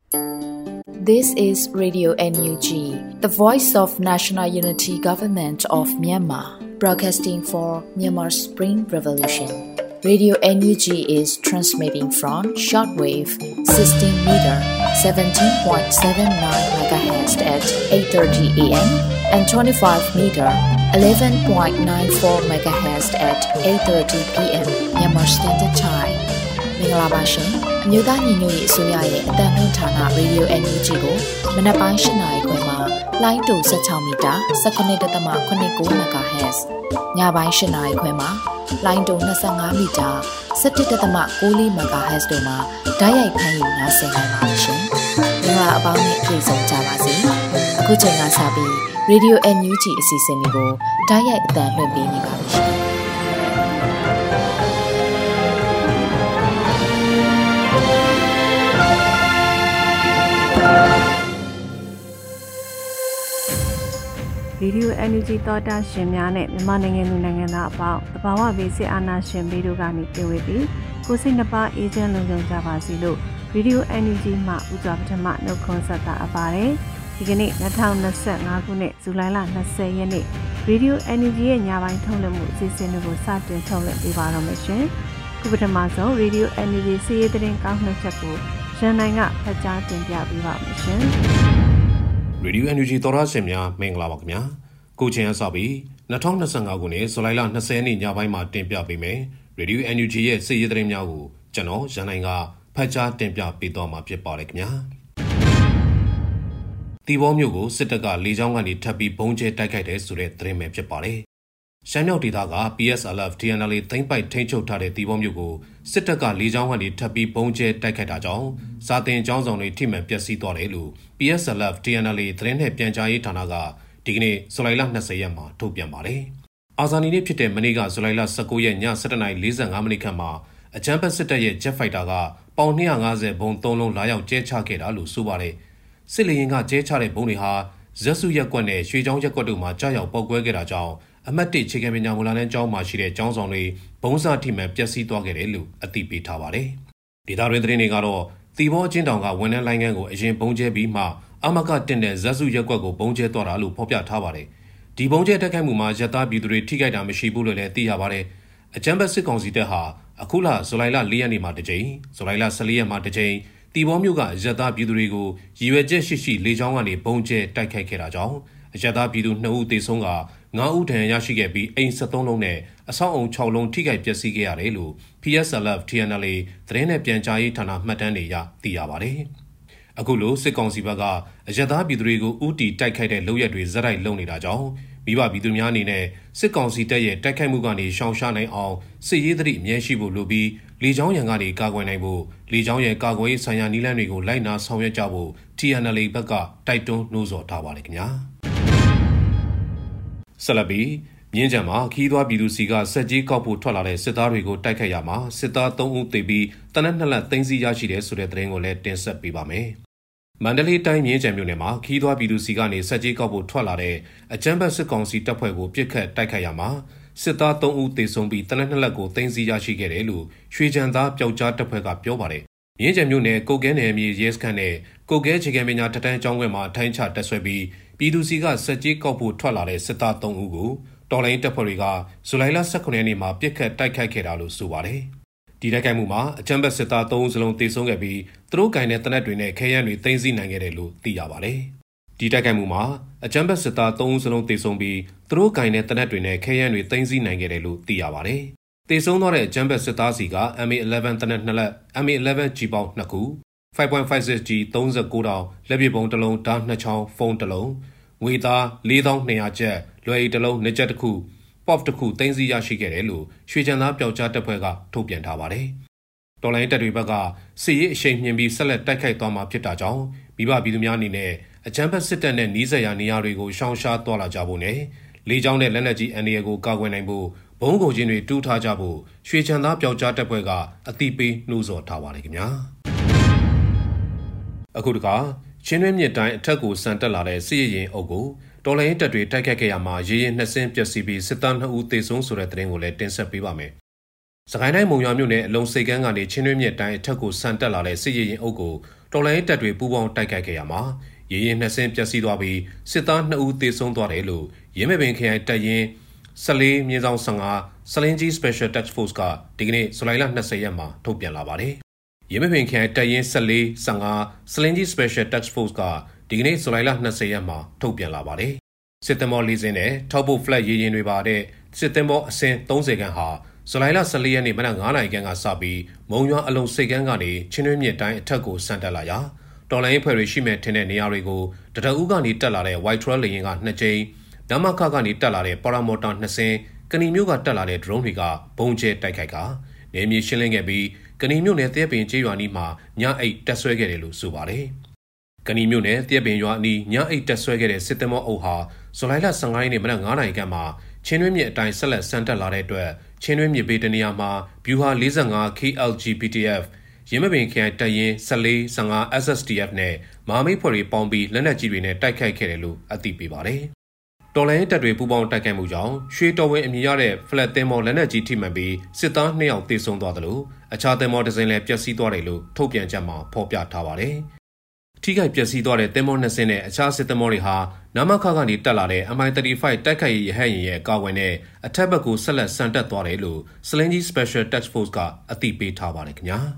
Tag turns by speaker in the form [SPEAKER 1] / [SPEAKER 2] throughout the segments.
[SPEAKER 1] This is Radio NUG, the voice of National Unity Government of Myanmar, broadcasting for Myanmar's Spring Revolution. Radio NUG is transmitting from shortwave 16 meter 17.79 MHz at 8:30 AM and 25 meter 11.94 MHz at 8:30 PM Myanmar Standard Time. မင်္ဂလာပါရှင်။မြို့သားညီညွတ်ရေးအစိုးရရဲ့အသံလွှင့်ဌာန Radio NUG ကိုမနက်ပိုင်း၈နာရီခွဲမှာလိုင်းတူ16မီတာ19.89 MHz ညပိုင်း၈နာရီခွဲမှာလိုင်းတူ25မီတာ17.94 MHz တို့မှာဓာတ်ရိုက်ဖမ်းယူနားဆင်နိုင်ပါရှင်။မင်္ဂလာအပေါင်းနဲ့ပြည့်စုံကြပါစေ။အခုချိန်ကစပြီး Radio NUG အစီအစဉ်လေးကိုဓာတ်ရိုက်အသံလွှင့်ပေးနေပါပြီရှင်။
[SPEAKER 2] Radio NUG တော်တာရှင်များနဲ့မြန်မာနိုင်ငံသူနိုင်ငံသားအပေါင်းတဘာဝဘေးစစ်အာဏာရှင်ဘေးတို့ကနေပြေဝေပြီးကိုစိတ်နှပါအေဂျင့်လုံခြုံကြပါစေလို့ Radio NUG မှဥစွာပထမနှုတ်ခွန်းဆက်တာအပ်ပါတယ်ဒီကနေ့2025ခုနှစ်ဇူလိုင်လ20ရက်နေ့ Radio NUG ရဲ့ညပိုင်းထုတ်လွှင့်မှုအစီအစဉ်တွေကိုစတင်ထုတ်လွှင့်ပေးပါတော့မယ်ရှင်ခုပထမဆုံး Radio NUG စီးရီးသတင်းကောင်းနှုတ်ချက်ကိုရန်နိုင်ကဖတ်ကြားတင်ပြပေးပါမယ်ရှင်
[SPEAKER 3] Radio NUG တော်ရရှင်များမင်္ဂလာပါခင်ဗျာကိုချင်းအစပြီး2025ခုနှစ်ဇူလိုင်လ20ရက်နေ့ညပိုင်းမှာတင်ပြပေးမယ် Radio NUG ရဲ့စစ်ရေးသတင်းများကိုကျွန်တော်ရန်နိုင်ကဖတ်ကြားတင်ပြပေးသွားမှာဖြစ်ပါတယ်ခင်ဗျာတီဘောမျိုးကိုစစ်တပ်ကလေကြောင်းကနေထပ်ပြီးဘုံကျဲတိုက်ခိုက်တယ်ဆိုတဲ့သတင်းပဲဖြစ်ပါတယ်ရှမ်းမြောက်ဒေသက PSLF TNLA သိမ်းပိုက်ထိန်းချုပ်ထားတဲ့တီဘောမျိုးကိုစစ်တပ်ကလေကြောင်းကနေထပ်ပြီးဘုံကျဲတိုက်ခိုက်တာကြောင့်စာတင်ကျောင်းဆောင်တွေထိမှန်ပျက်စီးသွားတယ်လို့ PSLF TNLA သတင်းနဲ့ပြန်ကြားရေးဌာနကဒီကနေ့ဇူလိုင်လ20ရက်မှာထုတ်ပြန်ပါတယ်။အာဇာနည်နေ့ဖြစ်တဲ့မနေ့ကဇူလိုင်လ19ရက်ည7:45မိနစ်ခန့်မှာအကြမ်းဖက်စစ်တပ်ရဲ့ Jet Fighter ကပေါင်250ဘုံ3လုံးလာရောက်ကျဲချခဲ့တာလို့ဆိုပါတယ်။စစ်လေယာဉ်ကကျဲချတဲ့ဘုံတွေဟာဇက်စုရက်ကွက်နဲ့ရွှေချောင်းရက်ကွက်တို့မှာကြားရောက်ပောက်ကွဲခဲ့တာကြောင့်အမှတ်1ခြေခံပညာမူလတန်းကျောင်းမှာရှိတဲ့ကျောင်းဆောင်တွေဘုံစာထိမှန်ပျက်စီးသွားခဲ့တယ်လို့အသိပေးထားပါတယ်။ဒေသတွင်းသတင်းတွေကတော့တီဘောအချင်းတောင်ကဝန်ထမ်းလိုင်းခန်းကိုအရင်ဘုံကျဲပြီးမှအမကတင်တဲ့ဇက်စုရက်ကွက်ကိုဘုံကျဲသွားတာလို့ဖော်ပြထားပါတယ်။ဒီဘုံကျဲတက်ခိုက်မှုမှာရတာပြည်သူတွေထိခိုက်တာမရှိဘူးလို့လည်းသိရပါတယ်။အကြမ်းဖက်စစ်ကောင်စီတပ်ဟာအခုလဇူလိုင်လ4ရက်နေ့မှာတစ်ကြိမ်ဇူလိုင်လ14ရက်မှာတစ်ကြိမ်တီဘောမြို့ကရတာပြည်သူတွေကိုရည်ရွယ်ချက်ရှိလေကြောင်းကနေဘုံကျဲတိုက်ခိုက်ခဲ့တာကြောင့်ရတာပြည်သူ2ဦးသေဆုံးက9ဦးဒဏ်ရာရရှိခဲ့ပြီးအိမ်73လုံးနဲ့အဆောက်အုံ6လုံးထိခိုက်ပျက်စီးခဲ့ရတယ်လို့ PSLF TNLA သတင်းနဲ့ပြန်ကြားရေးဌာနမှတ်တမ်းတွေအရသိရပါတယ်။အခုလိုစစ်ကောင်စီဘက်ကအရသာပြည်သူတွေကိုဥတီတိုက်ခိုက်တဲ့လုပ်ရက်တွေဇက်တိုက်လုပ်နေတာကြောင့်မိဘပြည်သူများအနေနဲ့စစ်ကောင်စီတပ်ရဲ့တိုက်ခိုက်မှုကနေရှောင်ရှားနိုင်အောင်စစ်ရေးသတိအမြဲရှိဖို့လိုပြီးလေကြောင်းရန်ကနေကာကွယ်နိုင်ဖို့လေကြောင်းရဲ့ကာကွယ်ရေးဆိုင်ရာနည်းလမ်းတွေကိုလိုက်နာဆောင်ရွက်ကြဖို့ TNLA ဘက်ကတိုက်တွန်းနှိုးဆော်ထားပါတယ်ခင်ဗျာဆက်လက်ပြီးမြင်းကြံမှာခီးသွွားပြည်သူစီကစက်ကြီးကောက်ဖို့ထွက်လာတဲ့စစ်သားတွေကိုတိုက်ခိုက်ရမှာစစ်သား3ဦးသေပြီးတနက်2လက်သိမ်းဆီးရရှိတယ်ဆိုတဲ့သတင်းကိုလည်းတင်ဆက်ပေးပါမယ်။မန္တလေးတိုင်းမြင်းကြံမြို့နယ်မှာခီးသွွားပြည်သူစီကနေစက်ကြီးကောက်ဖို့ထွက်လာတဲ့အကြမ်းဖက်စစ်ကောင်စီတပ်ဖွဲ့ကိုပြစ်ခတ်တိုက်ခိုက်ရမှာစစ်သား3ဦးသေဆုံးပြီးတနက်2လက်ကိုသိမ်းဆီးရရှိခဲ့တယ်လို့ရွှေကြံသားပျောက်ကြားတပ်ဖွဲ့ကပြောပါတယ်။မြင်းကြံမြို့နယ်ကိုကဲနယ်မြေရဲစခန်းနဲ့ကိုကဲခြေကံပညာထက်တန်းကျောင်းခွဲမှာထိုင်းချတက်ဆွဲပြီးပြည်သူစီကစက်ကြီးကောက်ဖို့ထွက်လာတဲ့စစ်သား3ဦးကိုတော်လိုင်းတပ်ဖွဲ့တွေကဇူလိုင်လ18ရက်နေ့မှာပြစ်ခတ်တိုက်ခိုက်ခဲ့တာလို့ဆိုပါတယ်။ဒီတိုက်ခိုက်မှုမှာအကြမ်းဖက်စစ်သား3ဦးစလုံးသေဆုံးခဲ့ပြီးသူတို့ကင်တဲ့တနက်တွေနဲ့ခဲယမ်းတွေသိမ်းဆည်းနိုင်ခဲ့တယ်လို့သိရပါတယ်။ဒီတိုက်ခိုက်မှုမှာအကြမ်းဖက်စစ်သား3ဦးစလုံးသေဆုံးပြီးသူတို့ကင်တဲ့တနက်တွေနဲ့ခဲယမ်းတွေသိမ်းဆည်းနိုင်ခဲ့တယ်လို့သိရပါတယ်။သေဆုံးသွားတဲ့အကြမ်းဖက်စစ်သားစီက MA11 တနက်2လက် MA11 G ပေါင်း2ခု 5.56G 39တောင်လက်ပစ်ဗုံး1လုံးဓာတ်2ချောင်းဖုန်း1လုံးငွေသား4200ကျပ်လွယ်ရီတစ်လုံးနှစ်ကျပ်တစ်ခုပေါ့တစ်ခုသိမ်းဆည်းရရှိခဲ့တယ်လို့ရွှေချန်သားပျောက်ကြားတပ်ဖွဲ့ကထုတ်ပြန်ထားပါတယ်။တော်လိုင်းတပ်တွေဘက်ကစစ်ရေးအရှိန်မြင့်ပြီးဆက်လက်တိုက်ခိုက်သွားမှာဖြစ်တာကြောင့်မိဘပြည်သူများအနေနဲ့အကြမ်းဖက်စစ်တပ်နဲ့နှီးစက်ရာနေရာတွေကိုရှောင်ရှားသွားလာကြဖို့နဲ့လေကြောင်းနဲ့လက်နက်ကြီးအန္တရာယ်ကိုကာကွယ်နိုင်ဖို့ဘုံကုန်ချင်းတွေတူးထားကြဖို့ရွှေချန်သားပျောက်ကြားတပ်ဖွဲ့ကအသိပေးနှိုးဆော်ထားပါတယ်ခင်ဗျာ။အခုတခါချင်းတွင်းမြစ်တိုင်းအထက်ကိုစံတက်လာတဲ့စစ်ရေးရင်အုပ်ကိုတော်လိုင်းတပ်တွေတိုက်ခတ်ခဲ့ရမှာရေရင်2ဆင်းပျက်စီးပြီးစစ်သား2ဦးသေဆုံးဆိုတဲ့သတင်းကိုလည်းတင်ဆက်ပေးပါမယ်။စကိုင်းတိုင်းမုံရွာမြို့နယ်အလုံးစိတ်ကန်းကနေချင်းတွင်းမြစ်တိုင်းအထက်ကိုစံတက်လာတဲ့စစ်ရေးရင်အုပ်ကိုတော်လိုင်းတပ်တွေပူးပေါင်းတိုက်ခိုက်ခဲ့ရမှာရေရင်2ဆင်းပျက်စီးသွားပြီးစစ်သား2ဦးသေဆုံးသွားတယ်လို့ရင်းမပင်ခရိုင်တပ်ရင်း14/15စလင်းကြီး Special Task Force ကဒီကနေ့ဇူလိုင်လ20ရက်မှာထုတ်ပြန်လာပါတယ်။ရင်းမပင်ခရိုင်တပ်ရင်း14/15စလင်းကြီး Special Task Force ကဒီကနေ့ဇူလိုင်လ20ရက်မှာထုတ်ပြန်လာပါတယ်။စစ်သင်္ဘော၄စင်းနဲ့ထောက်ပို့ flat ရေရင်တွေပါတဲ့စစ်သင်္ဘောအစင်း30ခန်းဟာဇူလိုင်လ14ရက်နေ့မနက်9:00နာရီခန့်ကစပြီးမုံရွာအလုံစိတ်ကမ်းကနေချင်းတွင်းမြစ်တိုင်းအထက်ကိုဆန်တက်လာရာတော်လိုင်းဖွဲ့တွေရှိမဲ့ထင်တဲ့နေရာတွေကိုတတအူးကနေတက်လာတဲ့ White Trail လေယာဉ်က2ကြိမ်နမခကနေတက်လာတဲ့ Paramotor 2စင်းကဏီမျိုးကတက်လာတဲ့ drone တွေကဘုံကျဲတိုက်ခိုက်ကနေမြေရှင်းလင်းခဲ့ပြီးကဏီမျိုးနဲ့တရက်ပင်ကျေးရွာနီးမှာညအိတ်တက်ဆွဲခဲ့တယ်လို့ဆိုပါတယ်။ကဏီမျိုးနဲ့တရက်ပင်ရွာနီးညအိတ်တက်ဆွဲခဲ့တဲ့စစ်သမောအုပ်ဟာဇူလိုင်လ15ရက်နေ့မနက်9:00နာရီခန့်မှာချင်းတွင်းမြစ်အတိုင်းဆက်လက်ဆန်တက်လာတဲ့အတွက်ချင်းတွင်းမြစ်ဘေးတနေရာမှာဗျူဟာ45 KLGPTF ရင်းမပင်ခရိုင်တပ်ရင်း14/15 SSTF နဲ့မဟာမိတ်ဖွဲ့တွေပေါင်းပြီးလက်နက်ကြီးတွေနဲ့တိုက်ခိုက်ခဲ့တယ်လို့အသိပေးပါတယ်။တော်လိုင်းတပ်တွေပူးပေါင်းတိုက်ခိုက်မှုကြောင့်ရွှေတော်ဝင်အမည်ရတဲ့ flat သင်္ဘောလက်နက်ကြီးထိမှန်ပြီးစစ်သား2ယောက်သေဆုံးသွားတယ်လို့အခြားသင်္ဘောတစ်စင်းလည်းပျက်စီးသွားတယ်လို့ထုတ်ပြန်ချက်မှာဖော်ပြထားပါတယ်။ထိခိုက်ပျက်စီးသွားတဲ့သင်္ဘော2စင်းနဲ့အခြားစစ်သင်္ဘောတွေဟာနမခကနေတက်လာတဲ့ MI-35 တိုက်ခိုက်ရေးရဟတ်ယာဉ်ရဲ့ကာဝယ်နဲ့အထက်ဘက်ကိုဆက်လက်ဆန်တက်သွားတယ်လို့စလင်းကြီး Special Task Force ကအသိပေးထားပါတယ်ခင်ဗျာ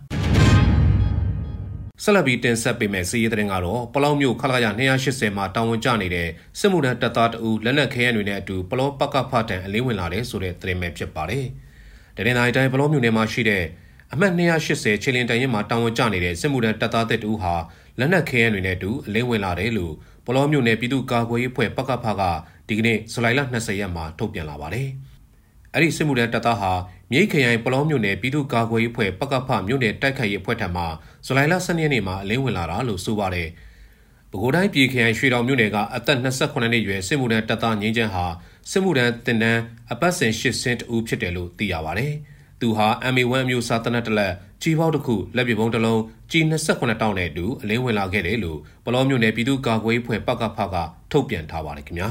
[SPEAKER 3] ဆက်လက်ပြီးတင်ဆက်ပေးမယ့်စီးရီးသတင်းကတော့ပလောမျိုးခလာရ280မှာတာဝန်ကျနေတဲ့စစ်မှုထမ်းတပ်သားတအူလက်နက်ခဲယမ်းတွေနဲ့အတူပလောပကဖတန်အလင်းဝင်လာတဲ့ဆိုတဲ့သတင်းပဲဖြစ်ပါတယ်။တရင်တိုင်းတိုင်းပလောမျိုးနယ်မှာရှိတဲ့အမှတ်280ခြေလင်တန်ရင်မှာတာဝန်ကျနေတဲ့စစ်မှုထမ်းတပ်သားတအူဟာလက်နက်ခဲယမ်းတွေနဲ့အတူအလင်းဝင်လာတယ်လို့ပလောမျိုးနယ်ပြည်သူ့ကာကွယ်ရေးအဖွဲ့ပကဖကဒီကနေ့ဇူလိုင်လ20ရက်မှာထုတ်ပြန်လာပါတယ်။အဲ့ဒီစစ်မှုထမ်းတပ်သားဟာမြိတ်ခရိုင်ပလောမျိုးနယ်ပြည်သူ့ကာကွယ်ရေးအဖွဲ့ပကဖမြို့နယ်တိုက်ခိုက်ရေးအဖွဲ့ထံမှဇူလိုင်လ12ရက်နေ့မှာအလင်းဝင်လာတာလို့ဆိုပါတယ်။ပဲခူးတိုင်းပြည်ခရိုင်ရွှေတောင်မြို့နယ်ကအသက်28နှစ်အရွယ်စစ်မှုထမ်းတပ်သားငင်းချမ်းဟာစစ်မှုထမ်းတင်တန်းအပတ်စဉ်8ဆင်းတူဖြစ်တယ်လို့သိရပါတယ်။သူဟာ MA1 အမျိုးအစားတနက်တလက်ကြီးပေါက်တစ်ခုလက်ပစ်ဗုံးတစ်လုံးကြီး28တောင်းနဲ့အတူအလင်းဝင်လာခဲ့တယ်လို့ပလောမျိုးနယ်ပြည်သူ့ကာကွယ်ရေးအဖွဲ့ပကဖကထုတ်ပြန်ထားပါတယ်ခင်ဗျာ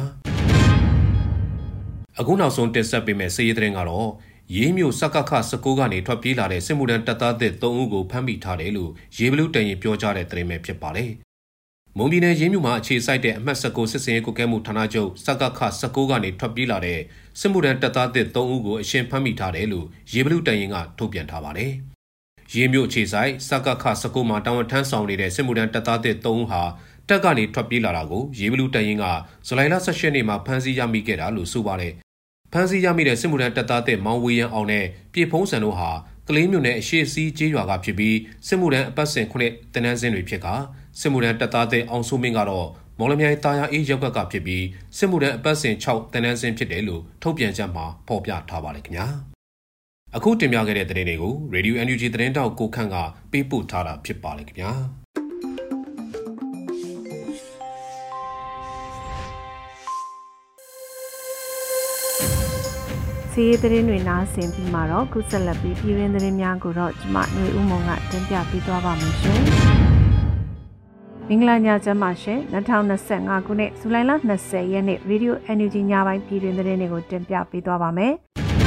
[SPEAKER 3] ။အခုနောက်ဆုံးတင်ဆက်ပေးမယ့်စီးရီးသတင်းကတော့ရေးမျိုးစကခ19ကနေထွက်ပြေးလာတဲ့စစ်မှုထမ်းတပ်သားသစ်3ဦးကိုဖမ်းမိထားတယ်လို့ရေးဘလူးတန်ရင်ပြောကြားတဲ့သတင်းပဲဖြစ်ပါတယ်။မွန်ပြည်နယ်ရေးမျိုးမှာအခြေစိုက်တဲ့အမှတ်19စစ်စင်ရေးကွပ်ကဲမှုဌာနချုပ်စကခ19ကနေထွက်ပြေးလာတဲ့စစ်မှုထမ်းတပ်သားသစ်3ဦးကိုအရှင်ဖမ်းမိထားတယ်လို့ရေးဘလူးတန်ရင်ကထုတ်ပြန်ထားပါတယ်။ရေးမျိုးအခြေစိုက်စကခ19မှာတာဝန်ထမ်းဆောင်နေတဲ့စစ်မှုထမ်းတပ်သားသစ်3ဦးဟာတပ်ကနေထွက်ပြေးလာတာကိုရေးဘလူးတန်ရင်ကဇူလိုင်လ18ရက်နေ့မှာဖမ်းဆီးရမိခဲ့တာလို့ဆိုပါတယ်။ဖမ်းဆီးရမိတဲ့စစ်မှုထမ်းတပ်သားသစ်မောင်ဝေရန်အောင်နဲ့ပြည်ဖုံးစံတို့ဟာကလေးမျိုးနဲ့အရှိစီးကျေးရွာကဖြစ်ပြီးစစ်မှုထမ်းအပတ်စဉ်9တင်နန်းစင်းတွေဖြစ်ကစစ်မှုထမ်းတပ်သားသစ်အောင်စိုးမင်းကတော့မော်လမြိုင်တာယာအေးရောက်ကဖြစ်ပြီးစစ်မှုထမ်းအပတ်စဉ်6တင်နန်းစင်းဖြစ်တယ်လို့ထုတ်ပြန်ချက်မှာဖော်ပြထားပါတယ်ခင်ဗျာအခုတင်ပြခဲ့တဲ့သတင်းတွေကို Radio NUG သတင်းတောက်ကိုခန့်ကပေးပို့ထားတာဖြစ်ပါတယ်ခင်ဗျာ
[SPEAKER 2] စီးရီးသတင်းတွေနားဆင်ပြီးမှတော့ခုဆက်လက်ပြီးပြည်တွင်းသတင်းများကိုတော့ကျွန်မຫນွေဦးမုံကတင်ပြပေးသွားပါမယ်ရှင်။မင်္ဂလာညချမ်းပါရှင်2025ခုနှစ်ဇူလိုင်လ20ရက်နေ့ Radio NUG ညပိုင်းပြည်တွင်းသတင်းတွေကိုတင်ပြပေးသွားပါမယ်။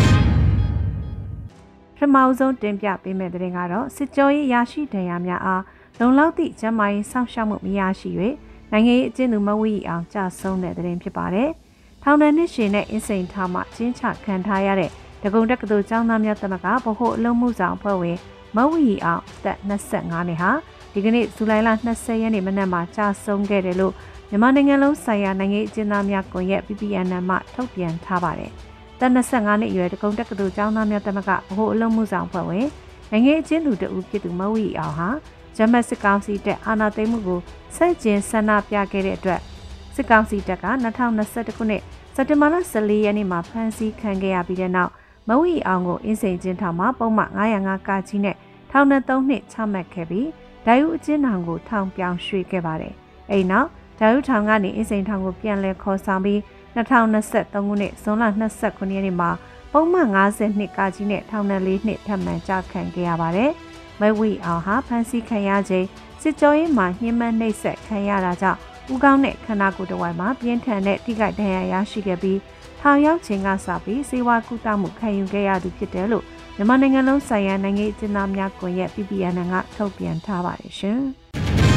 [SPEAKER 2] ပထမဆုံးတင်ပြပေးမယ့်သတင်းကတော့စစ်ကြောရေးရရှိဒဏ်ရာများအားလုံလောက်သည့်ကျန်းမာရေးစောင့်ရှောက်မှုမရရှိ၍နိုင်ငံရေးအကျဉ်းသူမဝီအောင်ကြာဆုံးတဲ့သတင်းဖြစ်ပါတယ်။ထောင်ဒဏ်နှစ်ရှည်နဲ့အင်းစိန်ထောင်မှကျင်းချခံထားရတဲ့ဒဂုံတက္ကသိုလ်ကျောင်းသားများသမဂ္ဂဗဟိုအလုံးမှုဆောင်အဖွဲ့ဝင်မဝီအောင်သက်25နှစ်ဟာဒီကနေ့ဇူလိုင်လ20ရက်နေ့မနက်မှာကြာဆုံးခဲ့တယ်လို့မြန်မာနိုင်ငံလုံးဆိုင်ရာနိုင်ငံရေးအကျဉ်းသားများကွန်ရက် PPNN မှထုတ်ပြန်ထားပါတယ်။သက်25နှစ်အရွယ်ဒဂုံတက္ကသိုလ်ကျောင်းသားများသမဂ္ဂဗဟိုအလုံးမှုဆောင်အဖွဲ့ဝင်နိုင်ငံရေးအကျဉ်းသူတဦးဖြစ်သူမဝီအောင်ဟာဂျမတ်စစ်ကောင်စီတပ်အာဏာသိမ်းမှုကိုဆန့်ကျင်ဆန္ဒပြခဲ့တဲ့အတွက်စစ်ကောင်စီတပ်က2021ခုနှစ်စက်တင်ဘာလ14ရက်နေ့မှာဖမ်းဆီးခံခဲ့ရပြီးတဲ့နောက်မဝီအောင်ကိုအင်းစိန်ကျင်းထောင်မှာပုံမှန်905ကကြီးနဲ့ထောင်နဲ့3နှစ်ချမှတ်ခဲ့ပြီးဒိုင်ယူအကျဉ်းထောင်ကိုထောင်ပြောင်းရွှေ့ခဲ့ပါတယ်။အဲဒီနောက်ဒိုင်ယူထောင်ကနေအင်းစိန်ထောင်ကိုပြန်လည်ခေါ်ဆောင်ပြီး2023ခုနှစ်ဇွန်လ29ရက်နေ့မှာပုံမှန်52ကကြီးနဲ့ထောင်နဲ့4နှစ်ထပ်မံကြခံခဲ့ရပါတယ်။မဝီအောင်ဟာဖမ်းဆီးခံရချိန်စစ်ကြောရေးမှာညှဉ်းပန်းနှိပ်စက်ခံရတာကြောင့်ဦးကောင်းနဲ့ခန္ဓာကိုယ်တစ်ဝိုက်မှာပြင်းထန်တဲ့ထိခိုက်ဒဏ်ရာရရှိခဲ့ပြီးထောင်ရောက်ချိန်ကစပြီးစေဝါကုသမှုခံယူခဲ့ရသူဖြစ်တယ်လို့မြန်မာနိုင်ငံလုံးဆိုင်ရာနိုင်ငံရေးအကျဉ်းသားများကွန်ရက် PPNN ကထုတ်ပြန်ထားပါတယ်ရှင်။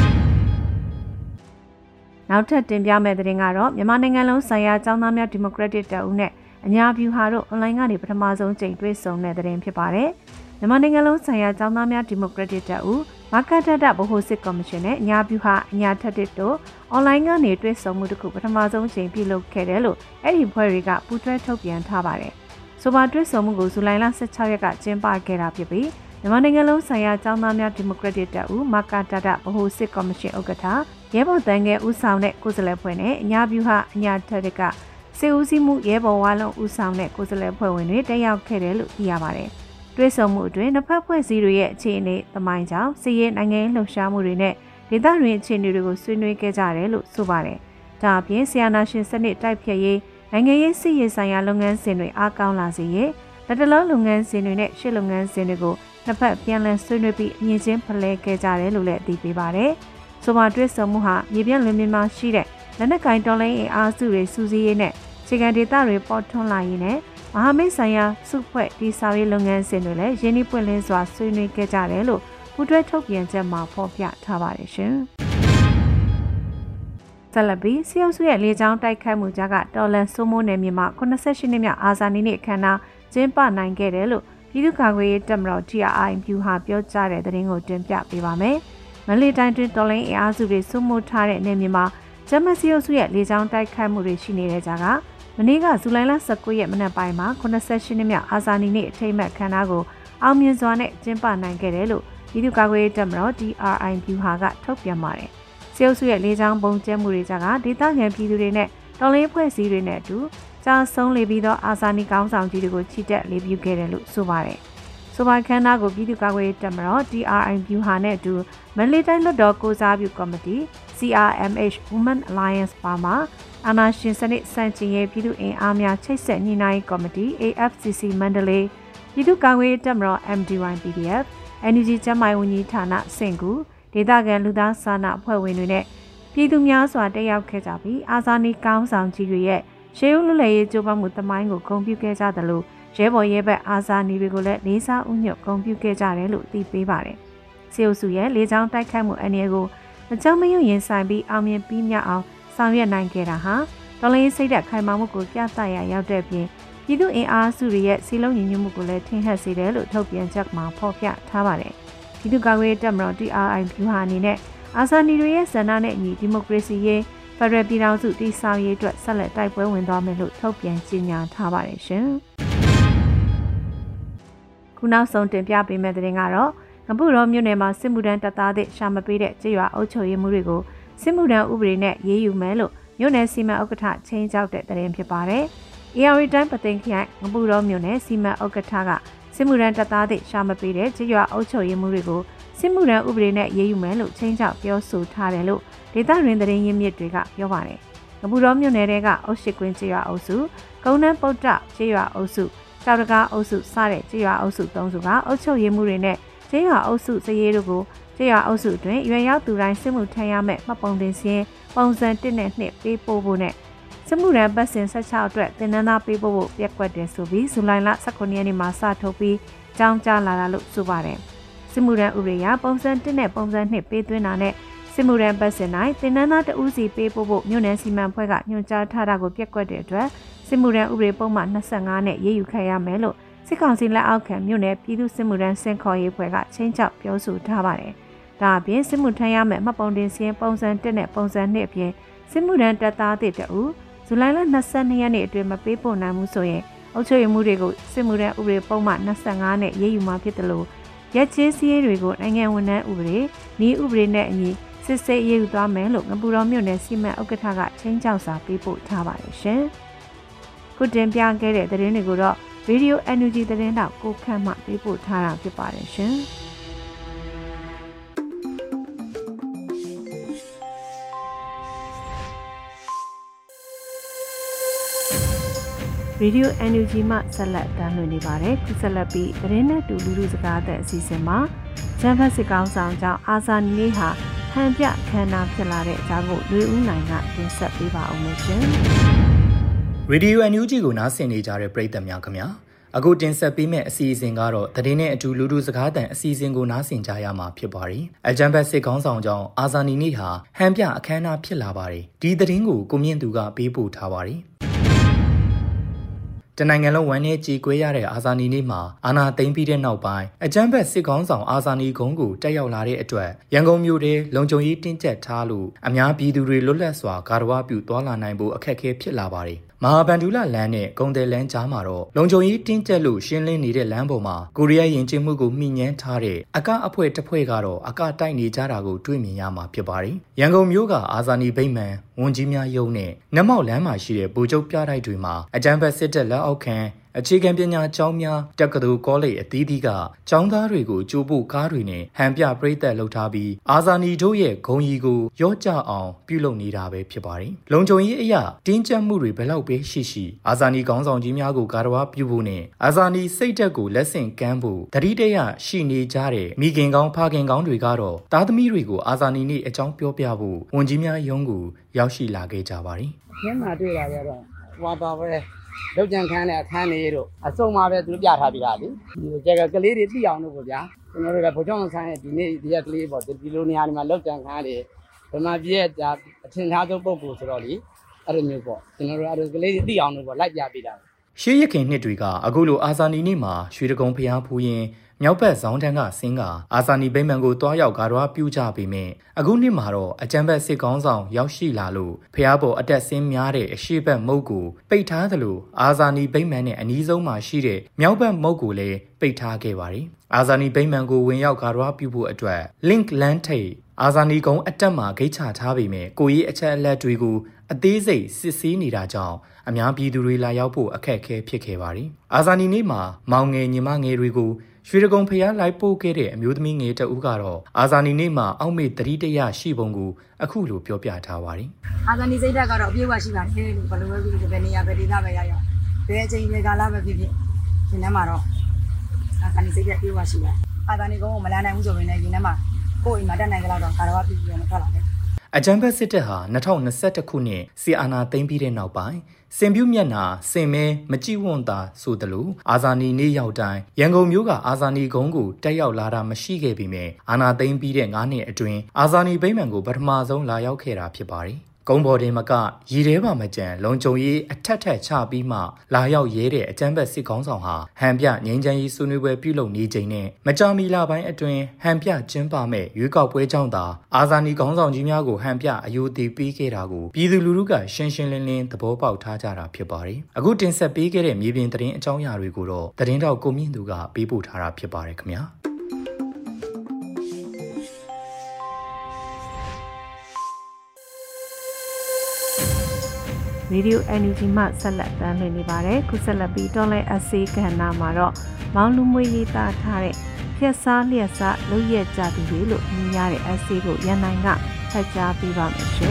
[SPEAKER 2] နောက်ထပ်တင်ပြမယ့်သတင်းကတော့မြန်မာနိုင်ငံလုံးဆိုင်ရာကျောင်းသားများဒီမိုကရက်တစ်တပ်ဦးနဲ့အညာဗျူဟာတို့အွန်လိုင်းကနေပထမဆုံးကြိမ်တွေ့ဆုံတဲ့သတင်းဖြစ်ပါတယ်။မြန်မာနိုင်ငံလုံးဆိုင်ရာကျောင်းသားများဒီမိုကရက်တစ်တပ်ဦးမကတတဗဟိုစစ်ကော်မရှင်နဲ့အညာဗျူဟာအညာထက်တစ်တို့အွန်လိုင်းကနေတွေ့ဆုံမှုတစ်ခုပထမဆုံးကြိမ်ပြုလုပ်ခဲ့တယ်လို့အဲ့ဒီဖွဲ့တွေကပူးတွဲထုတ်ပြန်ထားပါတယ်။ဆိုပါတွေ့ဆုံမှုကိုဇူလိုင်လ16ရက်ကကျင်းပခဲ့တာဖြစ်ပြီးမြန်မာနိုင်ငံလုံးဆိုင်ရာကျောင်းသားများဒီမိုကရက်တစ်တပ်ဦးမကတတဗဟိုစစ်ကော်မရှင်ဥက္ကဋ္ဌရဲဘော်တန်းငယ်ဦးဆောင်တဲ့ကိုယ်စားလှယ်ဖွဲ့နဲ့အညာဗျူဟာအညာထက်ကစေဦးစီးမှုရဲဘော်ဝါလုံးဦးဆောင်တဲ့ကိုယ်စားလှယ်ဖွဲ့ဝင်တွေတက်ရောက်ခဲ့တယ်လို့သိရပါတယ်။တွေ့ဆုံမှုအတွင်းနှစ်ဖက်ဖွဲ့စည်းတွေရဲ့အခြေအနေသမိုင်းကြောင်းစီးရဲနိုင်ငံလှုပ်ရှားမှုတွေနဲ့ဒေသတွင်းအခြေအနေတွေကိုဆွေးနွေးခဲ့ကြတယ်လို့ဆိုပါတယ်။ဒါအပြင်ဆီယနာရှင်စနစ်တိုက်ဖြတ်ရေးနိုင်ငံရေးစီးရဲဆိုင်ရာလုပ်ငန်းစဉ်တွေအားကောင်းလာစေရေးလက်တလုံးလုပ်ငန်းစဉ်တွေနဲ့ရှေ့လုပ်ငန်းစဉ်တွေကိုနှစ်ဖက်ပြန်လည်ဆွေးနွေးပြီးအမြင့်ချင်းဖလှယ်ခဲ့ကြတယ်လို့လည်းသိပေးပါတယ်။ဆိုပါတွေ့ဆုံမှုဟာမြေပြန့်လွင်ပြင်မှာရှိတဲ့လက်နက်ကင်တော်လိုင်းအင်အားစုတွေစူးစီးရေးနဲ့ခြေခံဒေသတွေပေါ်ထွန်းလာရေးနဲ့မဟာမိတ်ဆိုင်ရာစုဖွဲ့တည်ဆောက်ရေးလုပ်ငန်းစဉ်တွေလည်းရင်းနှီးပွင့်လင်းစွာဆွေးနွေးခဲ့ကြတယ်လို့ပူးတွဲထုတ်ပြန်ချက်မှာဖော်ပြထားပါတယ်ရှင်။ဆက်လက်ပြီးစီအုပ်စုရဲ့လေကြောင်းတိုက်ခိုက်မှုကြားကတော်လန်စိုးမိုးနယ်မြေမှာ88နှစ်မြောက်အာဇာနည်နေ့အခမ်းအနားကျင်းပနိုင်ခဲ့တယ်လို့ပြည်သူ့ကာကွယ်ရေးတပ်မတော် TRI ဗျူဟာပြောကြားတဲ့သတင်းကိုတင်ပြပေးပါမယ်။မန္တလေးတိုင်းတွင်တော်လိုင်းအင်အားစုတွေစိုးမိုးထားတဲ့နယ်မြေမှာဂျမတ်စီအုပ်စုရဲ့လေကြောင်းတိုက်ခိုက်မှုတွေရှိနေတဲ့ကြားကမနေ့ကဇူလိုင်လ19ရက်မနက်ပိုင်းမှာ88နှစ်မြောက်အာဇာနည်နေ့အထိမ်းအမှတ်အခမ်းအနားကိုအောင်မြင်စွာနဲ့ကျင်းပနိုင်ခဲ့တယ်လို့ပြည်သူ့ကာကွယ်ရေးတပ်မတော် TRI ဗျူဟာကထုတ်ပြန်ပါတယ်။စီအုပ်စုရဲ့လေကြောင်းပုံကျဲမှုတွေကြားကဒေသခံပြည်သူတွေနဲ့တော်လှန်ရေးဖွဲ့စည်းတွေနဲ့အတူကြာဆုံးလေပြီးသောအာဇာနည်ကောင်းဆောင်ကြီးတွေကိုချီတက်လေးပြုခဲ့တယ်လို့ဆိုပါတယ်။ဆိုပါခမ်းနားကိုပြည်သူ့ကာကွယ်ရေးတပ်မတော် TRI ဗျူဟာနဲ့အတူမန္တလေးတိုင်းလွှတ်တော်ကိုစားပြုကော်မတီ CRMH Women Alliance ပါမှာအာဏာရှင်စနစ်စန့်ကျင်ရေးပြည်သူ့အင်အားများချိတ်ဆက်ညှိနှိုင်းကော်မတီ AFCC မန္တလေးပြည်သူ့ကာကွယ်ရေးတပ်မတော် MDY PDF NUG ကျန်းမာရေးဝန်ကြီးဌာနစင်ကူဒေသခံလူသားစာနာအဖွဲ့ဝင်တွေနဲ့ပြည်သူများစွာတက်ရောက်ခဲ့ကြပြီးအာဇာနည်ကောင်းဆောင်ကြီးတွေရဲ့ရှေးဦးလွတ်လည်ရေးကြိုးပမ်းမှုတမိုင်းကိုဂုဏ်ပြုခဲ့ကြသလိုရဲဘော်ရဲဘက်အာဇာနည်တွေကိုလည်းလေးစားဥညွတ်ဂုဏ်ပြုခဲ့ကြတယ်လို့သိပေးပါတယ်။စီအုပ်စုရဲ့လေကြောင်းတိုက်ခိုက်မှုအနေကိုမကြောက်မရွံ့ရင်ဆိုင်ပြီးအောင်မြင်ပြီးမြောက်အောင်ဆောင်ရွက်နိုင်ခဲ့တာဟာတော်လှန်ရေးစိတ်ဓာတ်ခိုင်မာမှုကိုပြသရရောက်တဲ့ပြင်ပြည်သူအင်အားစုတွေရဲ့စီလုံးညီညွတ်မှုကိုလည်းထင်ဟပ်စေတယ်လို့ထုတ်ပြန်ချက်မှာဖော်ပြထားပါတယ်။ပြည်သူ့ကာကွယ်ရေးတပ်မတော် TRI ဗျူဟာအနေနဲ့အာဇာနည်တွေရဲ့ဆန္ဒနဲ့အညီဒီမိုကရေစီရေးဖက်ဒရယ်ပြည်ထောင်စုတည်ဆောက်ရေးအတွက်ဆက်လက်တိုက်ပွဲဝင်သွားမယ်လို့ထုတ်ပြန်ကြေညာထားပါတယ်ရှင်။ခုနောက်ဆုံးတင်ပြပေးမယ့်သတင်းကတော့ငပုတော်မြို့နယ်မှာစစ်မှုထမ်းတပ်သားတွေရှာမပေးတဲ့ကြေးရွာအုပ်ချုပ်ရေးမှုတွေကိုစစ်မှုထမ်းဥပဒေနဲ့ရေးယူမယ်လို့မြို့နယ်စီမံဥက္ကဋ္ဌချင်းကြောက်တဲ့သတင်းဖြစ်ပါတယ်။ AR တိုင်းပသိမ်ခရိုင်ငပုတော်မြို့နယ်စီမံဥက္ကဋ္ဌကစစ်မှုထမ်းတပ်သားတွေရှာမပေးတဲ့ကြေးရွာအုပ်ချုပ်ရေးမှုတွေကိုစစ်မှုထမ်းဥပဒေနဲ့ရေးယူမယ်လို့ချင်းကြောက်ပြောဆိုထားတယ်လို့ဒေသတွင်သတင်းရင်းမြစ်တွေကပြောပါတယ်။ငပုတော်မြို့နယ်ကအုပ်ရှိကွင်းကြေးရွာအုပ်စု၊ကုန်းနန်းပုတ္တကြေးရွာအုပ်စု၊ကြောက်တကားအုပ်စုစတဲ့ကြေးရွာအုပ်စု၃စုကအုပ်ချုပ်ရေးမှုတွေနဲ့ကြေးရွာအုပ်စုစရေးတို့ကိုကြေးရွာအုပ်စုအတွင်းရွယ်ရောက်သူတိုင်းစစ်မှုထမ်းရမယ့်မှတ်ပုံတင်စင်းပုံစံ1နဲ့2ပေးပို့ဖို့နဲ့စစ်မှုထမ်းပတ်စဉ်16အတွက်တင်နန်းသားပေးပို့ဖို့ပြက်ကွက်တယ်ဆိုပြီးဇူလိုင်လ19ရက်နေ့မှာစထုတ်ပြီးကြောင်းကြားလာတာလို့ဆိုပါတယ်။စစ်မှုထမ်းဥပဒေအရပုံစံ1နဲ့ပုံစံ2ပေးသွင်းတာနဲ့စစ်မှုထမ်းပတ်စဉ်တိုင်းတင်နန်းသားတဦးစီပေးပို့ဖို့မြို့နယ်စီမံဖွဲ့ကညွှန်ကြားထားတာကိုပြက်ကွက်တဲ့အတွက်စစ်မှုထမ်းဥပဒေပုံမှန်25နဲ့ရေးယူခံရမယ်လို့စစ်ကောင်စီလက်အောက်ခံမြို့နယ်ပြည်သူ့စစ်မှုထမ်းစင်ခေါ်ရေးဖွဲ့ကချင်းချောက်ပြောဆိုထားပါတယ်။ဒါအပြင်စစ်မှုထမ်းရမယ့်မှတ်ပုံတင်စင်းပုံစံ1နဲ့ပုံစံ2အပြင်စစ်မှုထမ်းတပ်သားတွေတအူဇူလိုင်လ22ရက်နေ့အတွင်းမပေးပို့နိုင်မှုဆိုရင်အုပ်ချုပ်ရေးမှုတွေကိုစစ်မှုထမ်းဥပဒေပုံမှန်25နဲ့ရေးယူမှာဖြစ်တယ်လို့ရက်ချင်းစည်းရေးတွေကိုနိုင်ငံဝန်ထမ်းဥပဒေ၊ဤဥပဒေနဲ့အညီစစ်ဆေးရေးယူသွားမယ်လို့ငပူတော်မြို့နယ်စီမံဥက္ကဋ္ဌကချင်းချောက်စာပေးပို့ထားပါတယ်ရှင်။ခုတင်ပြခဲ့တဲ့သတင်းတွေကိုတော့Radio NUG သတင်းတောက်ကိုခန့်မှပေးပို့ထားတာဖြစ်ပါတယ်ရှင်။ Radio NUG မှဆက်လက်တမ်းလွှင့်နေပါတယ်။ခုဆက်လက်ပြီးသတင်းနဲ့တူလူလူစကားတဲ့အစီအစဉ်မှာဂျမ်ဘတ်စစ်ကောင်းဆောင်ကြောင့်အာဇာနည်နေ့ဟာဟန်ပြခမ်းနားဖြစ်လာတဲ့အကြောင်းကိုလွေဦးနိုင်ကတင်ဆက်ပေးပါအောင်လို့ရှင်။
[SPEAKER 4] Radio NUG ကိုနားဆင်နေကြတဲ့ပရိသတ်များခင်ဗျာအခုတင်ဆက်ပေးမယ့်အစီအစဉ်ကတော့သတင်းနဲ့အတူလူထုစကားသံအစီအစဉ်ကိုနားဆင်ကြရမှာဖြစ်ပါတယ်။အကြံဖက်စစ်ခေါင်းဆောင်ကြောင့်အာဇာနည်နေ့ဟာဟန်ပြအခမ်းအနားဖြစ်လာပါတယ်။ဒီသတင်းကိုကိုမြင့်သူကပေးပို့ထားပါတယ်။တနိုင်ငံလုံးဝမ်းနည်းကြေကွဲရတဲ့အာဇာနည်နေ့မှာအာဏာသိမ်းပြီးတဲ့နောက်ပိုင်းအကြမ်းဖက်စစ်ကောင်ဆောင်အာဇာနည်ကုန်းကိုတက်ရောက်လာတဲ့အတွက်ရန်ကုန်မြို့ထဲလုံခြုံရေးတင်းကျပ်ထားလို့အများပြည်သူတွေလွတ်လပ်စွာဂါရဝပြုသွားလာနိုင်ဖို့အခက်အခဲဖြစ်လာပါတယ်။မဟာဗန္ဓုလလမ်းနဲ့ဂုံတယ်လမ်းကြားမှာတော့လုံခြုံရေးတင်းကျပ်လို့ရှင်းလင်းနေတဲ့လမ်းပေါ်မှာကိုရီးယားယဉ်ကျေးမှုကိုမှီညမ်းထားတဲ့အကအဖွဲ့တစ်ဖွဲ့ကတော့အကတိုက်နေကြတာကိုတွေ့မြင်ရမှာဖြစ်ပါတယ်။ရန်ကုန်မြို့ကအာဇာနည်ဗိမာန်ဝန်ကြီးများရုံးနဲ့နမောက်လမ်းမှာရှိတဲ့ဗိုလ်ချုပ်ပြတိုက်တွေမှာအကြမ်းဖက်စစ်တပ်လက်အောက်ခံအခြေခံပညာကျောင်းများတက္ကသိုလ်ကောလိပ်အသီးသီးကကျောင်းသားတွေကိုကြိုးပို့ကားတွေနဲ့ဟန်ပြပရိသတ်လှုပ်ထားပြီးအာဇာနည်တို့ရဲ့ဂုဏ်ရည်ကိုရော့ကျအောင်ပြုလုပ်နေတာပဲဖြစ်ပါတယ်။လုံခြုံရေးအရာတင်းကျပ်မှုတွေဘယ်လောက်ပဲရှိအာဇာနည်ခေါင်းဆောင်ကြီးများကိုဂါရဝပြုဖို့နဲ့အာဇာနည်စိတ်ဓာတ်ကိုလက်ဆင့်ကမ်းဖို့တတိတရရှိနေကြတဲ့မိခင်ကောင်းဖခင်ကောင်းတွေကတော့သားသမီးတွေကိုအာဇာနည်နေ့အကြောင်းပြောပြဖို့ဝန်ကြီးများရုံးကိုရောက်ရှိလာခဲ့ကြပါတယ်
[SPEAKER 5] ။ခင်းမှာတွေ့လာကြတော့ဟောပါပဲလောက်ကြံခန်းနဲ့အခန်းလေးတို့အစုံမှာပဲသူတို့ပြထားပြီးတာလေ။ဒီကလေးတွေသိအောင်လို့ပေါ့ဗျာ။ကျွန်တော်တို့ကဗိုလ်ချုပ်ဆန်းရဲ့ဒီနေ့ဒီကလေးပေါ့ဒီလိုနေရာတွေမှာလောက်ကြံခန်းတွေဗမာပြည်ရဲ့အထင်ရှားဆုံးပုံကိုဆိုတော့လေအဲ့လိုမျိုးပေါ့ကျွန်တော်တို့အဲ့လိုကလေးတွေသိအောင်လို့ပေါ့လိုက်ပြပေးတာ
[SPEAKER 4] ရှေးရခင်နှစ်တွေကအခုလိုအာဇာနည်နေ့မှာရွှေတကုံဖျားဖူးရင်မြောက်ဘက်ဇောင်းတန်းကဆင်းကအာဇာနည်ဗိမာန်ကိုတွားရောက်ဂါရဝပြုကြပေမဲ့အခုနှစ်မှာတော့အကြံဘက်စစ်ကောင်းဆောင်ရောက်ရှိလာလို့ဖျားပေါ်အတက်ဆင်းများတဲ့အရှိဘက်မုတ်ကိုပိတ်ထားသလိုအာဇာနည်ဗိမာန်နဲ့အနီးဆုံးမှာရှိတဲ့မြောက်ဘက်မုတ်ကိုလည်းပိတ်ထားခဲ့ပါတယ်အာဇာနည်ဗိမာန်ကိုဝင်ရောက်ဂါရဝပြုဖို့အတွက် link လမ်းထိပ်အာဇာနည်ကုန်းအတက်မှာဂိတ်ချထားပေမဲ့ကိုကြီးအချက်အလက်တွေကိုအသေးစိတ်စစ်ဆေးနေတာကြောင့်အများပြည်သူတွေလာရောက်ဖို့အခက်အခဲဖြစ်ခဲ့ပါတယ်အာဇာနည်နေ့မှာမောင်ငယ်ညီမငယ်တွေကိုရွှေတကုံဖျားလိုက်ပို့ခဲ့တဲ့အမျိုးသမီးငယ်တဦးကတော့အာဇာနည်နေ့မှာအောက်မေ့တတိတရရှိပုံကိုအခုလိုပြောပြထားပါတယ်
[SPEAKER 6] အာဇာနည်စိတ်ဓာတ်ကတော့အပြည့်အဝရှိပါတယ်လို့ဘယ်လိုပဲဖြစ်ဖြစ်ပဲနေရာပဲဒေသပဲရရဘယ်အချိန်ပဲကာလပဲဖြစ်ဖြစ်ဒီနေ့မှာတော့အာဇာနည်စိတ်ဓာတ်အပြည့်အဝရှိပါတယ်အာဇာနည်ကုန်းကိုမလန်းနိုင်ဘူးဆိုရင်လည်းဒီနေ့မှာကိုယ်အိမ်မှာတက်နိုင်ကြတော့ကာရဝပြည်ပြန်ထွက်လာတယ်
[SPEAKER 4] အကြမ်းဖက်စစ်တပ်ဟာ2021ခုနှစ်ဆီအာနာသိမ်းပြီးတဲ့နောက်ပိုင်းစင်ပြူမျက်နှာစင်မဲမကြည့်ဝွန်သာဆိုသလိုအာဇာနည်နေ့ရောက်တိုင်းရန်ကုန်မြို့ကအာဇာနည်ကုန်းကိုတက်ရောက်လာတာမရှိခဲ့ပေမဲ့အာနာသိမ်းပြီးတဲ့9နှစ်အတွင်းအာဇာနည်ဗိမာန်ကိုပထမဆုံးလာရောက်ခဲ့တာဖြစ်ပါတယ်ကုန်းပေါ်တင်မကရီထဲပါမကြံလုံခြုံရေးအထက်ထက်ချပြီးမှလာရောက်ရဲတဲ့အကြမ်းဖက်စစ်ကောင်ဆောင်ဟာဟန်ပြငင်းချမ်းရေးဆွေးနွေးပွဲပြုလုပ်နေချိန်နဲ့မကြာမီလပိုင်းအတွင်းဟန်ပြကျင်းပမဲ့ရွေးကောက်ပွဲကြောင့်သာအာဇာနည်ကောင်ဆောင်ကြီးများကိုဟန်ပြအယိုသိပေးခဲ့တာကိုပြည်သူလူထုကရှင်းရှင်းလင်းလင်းသဘောပေါက်ထားကြတာဖြစ်ပါတယ်။အခုတင်ဆက်ပေးခဲ့တဲ့မြေပြင်သတင်းအကြောင်းအရာတွေကိုတော့သတင်းတောက်ကိုမြင့်သူကပေးပို့ထားတာဖြစ်ပါတယ်ခင်ဗျာ။
[SPEAKER 2] ဗီဒီယို NUG မှဆက်လက်တမ်းလွှင့်နေပါတယ်ခုဆက်လက်ပြီးတော့လဲအစီကဏ္ဍမှာတော့မောင်လူမွေရေးသားထားတဲ့ဖြက်စားလျက်စားလုပ်ရကြသူတွေလို့မြင်ရတဲ့အစီကိုရန်နိုင်ကဖတ်ကြားပေးပါမယ်ရှင်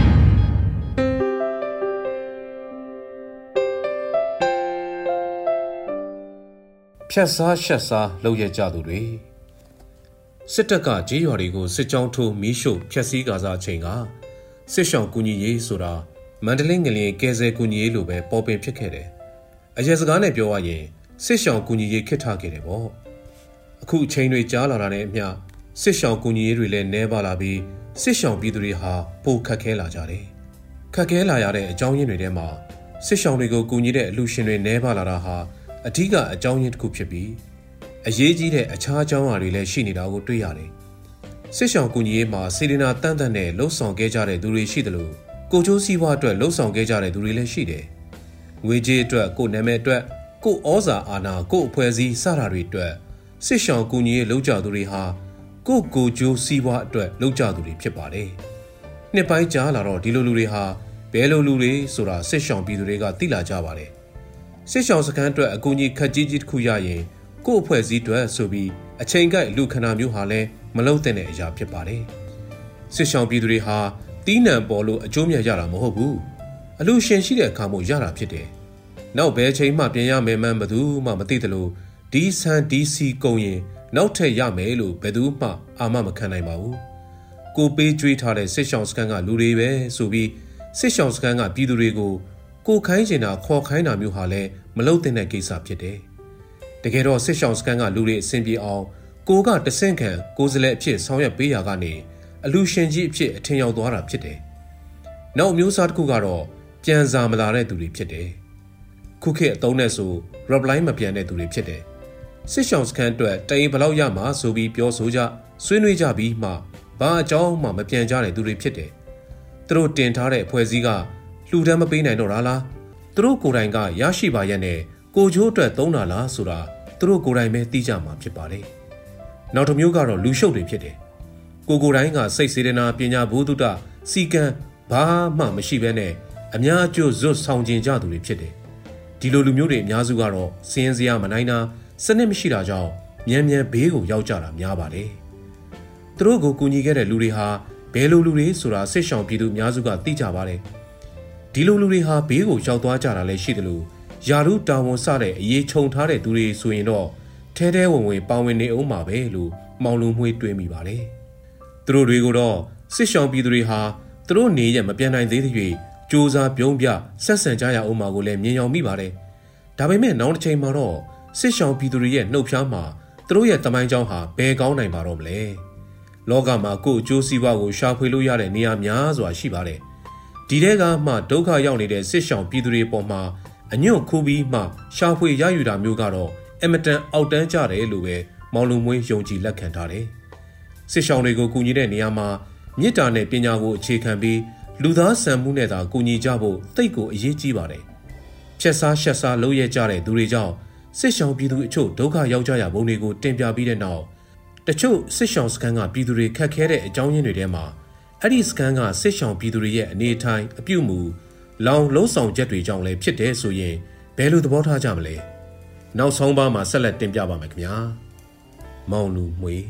[SPEAKER 3] ဖြက်စားရှက်စားလုပ်ရကြသူတွေစစ်တပ်ကကြေးရွာတွေကိုစစ်ကြောင်းထိုးမီးရှို့ဖျက်ဆီးကာစားချိန်ကစစ်ရှောင်ကူညီရေးဆိုတာမန္တလေးငလျင်ကယ်ဆယ်ကူညီရေးလိုပဲပေါ်ပင်ဖြစ်ခဲ့တယ်။အရက်စကားနဲ့ပြောရရင်စစ်ရှောင်ကူညီရေးခစ်ထားခဲ့တယ်ပေါ့။အခုအချိန်တွေကြားလာတာနဲ့အမျှစစ်ရှောင်ကူညီရေးတွေလည်းနှဲပါလာပြီးစစ်ရှောင်ပြည်သူတွေဟာပိုခက်ခဲလာကြတယ်။ခက်ခဲလာရတဲ့အကြောင်းရင်းတွေထဲမှာစစ်ရှောင်တွေကိုကူညီတဲ့အလှူရှင်တွေနှဲပါလာတာဟာအထူးအကြောင်းရင်းတစ်ခုဖြစ်ပြီးအရေးကြီးတဲ့အခြားအကြောင်းအရာတွေလည်းရှိနေတာကိုတွေ့ရတယ်။စစ်ရှောင်ကူညီရေးမှာစေတနာတန်တန်နဲ့လှုပ်ဆောင်ခဲ့ကြတဲ့သူတွေရှိတယ်လို့ကိုကျိုးစည်းဝါးအတွက်လှုပ်ဆောင်ခဲ့ကြတဲ့သူတွေလည်းရှိတယ်။ငွေကြေးအတွက်ကိုနာမည်အတွက်ကိုဩဇာအာဏာကိုအဖွဲ့အစည်းစတာတွေအတွက်စစ်ရှောင်ကူညီရေးလုပ်ကြသူတွေဟာကိုကျိုးစည်းဝါးအတွက်လုပ်ကြသူတွေဖြစ်ပါတယ်။နှစ်ပိုင်းကြာလာတော့ဒီလိုလူတွေဟာဘယ်လိုလူတွေဆိုတာစစ်ရှောင်ပြည်သူတွေကသိလာကြပါတယ်။စစ်ရှောင်စခန်းအတွက်အကူအညီခက်ကြီးကြီးတစ်ခုရရင်ကိုအဖွဲ့အစည်းအတွက်ဆိုပြီးအချိန်ကိုက်လူခဏမျိုးဟာလည်းမလုံတဲ့အရာဖြစ်ပါတယ်။စစ်ရှောင်ပြည်သူတွေဟာတီးနှံပေါ်လို့အကျိုးမြတ်ရတာမဟုတ်ဘူးအလူရှင်ရှိတဲ့အခါမှရတာဖြစ်တယ်နောက်ဘယ်ချိန်မှပြင်ရမယ်မှန်းဘယ်သူမှမသိတယ်လို့ဒီဆန်ဒီစီကုန်ရင်နောက်ထပ်ရမယ်လို့ဘယ်သူမှအာမမခံနိုင်ပါဘူးကိုပေးကြွေးထားတဲ့စစ်ရှောင်စခန်းကလူတွေပဲဆိုပြီးစစ်ရှောင်စခန်းကပြည်သူတွေကိုကိုခိုင်းချင်တာခေါ်ခိုင်းတာမျိုးဟာလည်းမလုပ်တဲ့ကိစ္စဖြစ်တယ်တကယ်တော့စစ်ရှောင်းစကန်ကလူတွေအဆင်ပြေအောင်ကိုကတဆင့်ခံကိုယ်စလဲအဖြစ်ဆောင်ရွက်ပေးရကနေအလူရှင်ကြီးအဖြစ်အထင်ရောက်သွားတာဖြစ်တယ်။နောက်မျိုးစားတစ်ခုကတော့ပြန်စာမလာတဲ့သူတွေဖြစ်တယ်။ခုခေတ်အသုံးနဲ့ဆို reply မပြန်တဲ့သူတွေဖြစ်တယ်။စစ်ရှောင်းစကန်အတွက်တိုင်ဘလောက်ရမှာဆိုပြီးပြောဆိုကြဆွေးနွေးကြပြီးမှဘာအကြောင်းမှမပြန်ကြတဲ့သူတွေဖြစ်တယ်။သူတို့တင်ထားတဲ့အဖွဲ့အစည်းကလှူဒန်းမပေးနိုင်တော့လားသူတို့ကိုယ်တိုင်ကရရှိပါရဲ့နဲ့ကိုချိုးအတွက်သုံးတာလားဆိုတာသူတို့ကိုယ်တိုင်ပဲသိကြမှာဖြစ်ပါတယ်။နောက်တစ်မျိုးကတော့လူရှုပ်တွေဖြစ်တယ်။ကိုယ်တိုင်ကစိတ်စေတနာပညာဘုဒ္ဓစီကံဘာမှမရှိဘဲနဲ့အများအကျိုးဇွတ်ဆောင်ကျင်ကြသူတွေဖြစ်တယ်။ဒီလိုလူမျိုးတွေအများစုကတော့စင်းစရာမနိုင်တာစနစ်မရှိတာကြောင့်မြန်မြန်ဘေးကိုရောက်ကြတာများပါတယ်။သူတို့ကိုကူညီခဲ့တဲ့လူတွေဟာဘယ်လိုလူတွေဆိုတာစစ်ရှောင်ပြည်သူအများစုကသိကြပါတယ်။ဒီလိုလူတွေဟာဘေးကိုရောက်သွားကြတာလည်းရှိတယ်လို့ယာရုတာဝန်စတဲ့အရေးခြုံထားတဲ့သူတွေဆိုရင်တော့ထဲထဲဝင်ဝင်ပါဝင်နေအောင်ပါပဲလို့မောင်လုံမွှေးတွေးမိပါတယ်။သူတို့တွေကိုတော့စစ်ရှောင်ပြည်သူတွေဟာသူတို့နေရမပြန်နိုင်သေးတဲ့၍စ조사ပြုံးပြဆက်ဆံကြရအောင်မှာကိုလည်းမြင်ရောက်မိပါတယ်။ဒါပေမဲ့နောက်တစ်ချိန်မှာတော့စစ်ရှောင်ပြည်သူတွေရဲ့နှုတ်ဖျားမှာသူတို့ရဲ့တမိုင်းကြောင်းဟာဘယ်ကောင်းနိုင်ပါတော့မလဲ။လောကမှာကိုယ်အကျိုးစီးပွားကိုရှာဖွေလို့ရတဲ့နေရာများစွာရှိပါတယ်။ဒီထဲကမှဒုက္ခရောက်နေတဲ့စစ်ရှောင်ပြည်သူတွေပေါ်မှာအညွန့်ခူးပြီးမှရှာဖွေရယူတာမျိုးကတော့အမတန်အောက်တန်းကြတယ်လို့ပဲမောင်လုံမွေးယုံကြည်လက်ခံထားတယ်။စစ်ရှောင်တွေကိုကူညီတဲ့နေရာမှာမေတ္တာနဲ့ပညာကိုအခြေခံပြီးလူသားဆန်မှုနဲ့သာကူညီကြဖို့သိတ်ကိုအရေးကြီးပါတယ်။ဖြက်စားရှက်စားလုပ်ရကြတဲ့သူတွေကြောင့်စစ်ရှောင်ပြည်သူအချို့ဒုက္ခရောက်ကြရပုံတွေကိုတင်ပြပြီးတဲ့နောက်တချို့စစ်ရှောင်စခန်းကပြည်သူတွေခက်ခဲတဲ့အကြောင်းရင်းတွေထဲမှာအဲ့ဒီစခန်းကစစ်ရှောင်ပြည်သူတွေရဲ့အနေအထိုင်အပြုအမူလောင်လုံးဆောင်ချက်တွေကြောင့်လည်းဖြစ်တယ်ဆိုရင်ဘယ်လိုသဘောထားကြမလဲ။နောက်ဆုံးပါမှာဆက်လက်တင်ပြပါမယ်ခင်ဗျာ။မောင်လူမွေ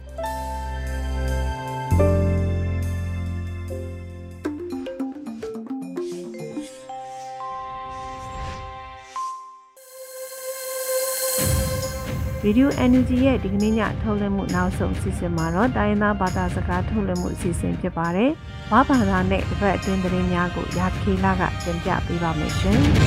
[SPEAKER 2] ဗီဒီယို NUG ရဲ့ဒီကနေ့ညထုတ်လွှင့်မှုနောက်ဆုံးအစီအစဉ်မှာတော့တိုင်းရင်းသားဘာသာစကားထုတ်လွှင့်မှုအစီအစဉ်ဖြစ်ပါတယ်။ဘာဘာသာနဲ့တစ်ပတ်အတွင်းသတင်းများကိုရာခေလာကတင်ပြပေးပါမယ်ရှင်။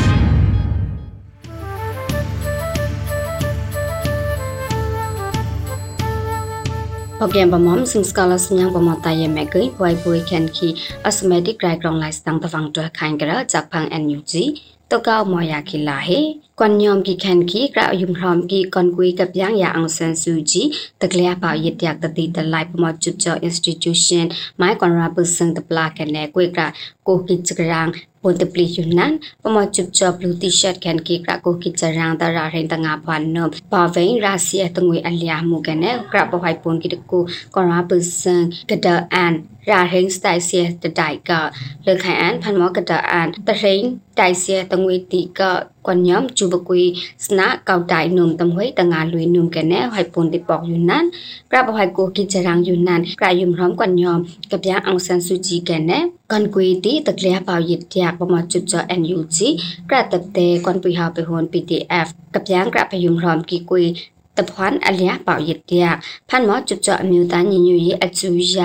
[SPEAKER 7] ဟုတ်ကဲ့ပါမမ်စင်စကလာစညံပမတာယမေကိဘွိုင်ဘွိုင်ကန်ခီအစမက်တစ်ဂရိုက်ဂရောင်းလိုက်စတန်တဖန်တွခိုင်ကရာဂျပန် NUG တောက်မော်ယာခိလာဟေကွန်ညောမ်ကီခန်ခီကရာယုံဟရမ်ကီကွန်ကွေကပ်ယန်ယာအောင်ဆန်ဆူဂျီတကလျာပါယက်တက်တတိတလိုက်ပမချွတ်ချော institution မိုင်ကွန်ရာပစန်တပလာကနေကွေကရာကိုကိချကရန်ပွန်တပလီယူနန်ပမချွတ်ချောဘလူးတီရှတ်ကန်ကီကရာကိုကိချရန်တရာရင်တငါပွန်နောပါဝိန်ရာစီအတငွေအလျာမှုကနေကရာပဟိုင်ပွန်ကီတကူကွန်ရာပစန်ကဒအန်ရာဟင်းစတိုင်စီတဒိုက်ကလေခိုင်အန်ဖန်မောကဒအန်တရိန်တိုင်စီတငွေတီကကွန်ညမ်ဂျူဘကွီစနာကောက်တိုင်နုံတမွေတငါလွေနုံကနေဟိုင်ပွန်တီပေါယူနန်ကရာပဟိုင်ကိုကိချရန်ယူနန်ကရာယုံရမ်ကွန်ညမ်ကပြအောင်ဆန်ဆူဂျီကနေကန်ကွေတီတကလျာပါယက်တက်ပမချွတ်ချော NUG ကရာတပ်တဲ့ကွန်ပီဟာပေဟွန် PDF ကပြကရာပယုံရမ်ကီကွေတဖွန်အလျာပါယက်တက်ဖန်မောချွတ်ချောအမျိုးသားညီညွတ်ရေးအချူယာ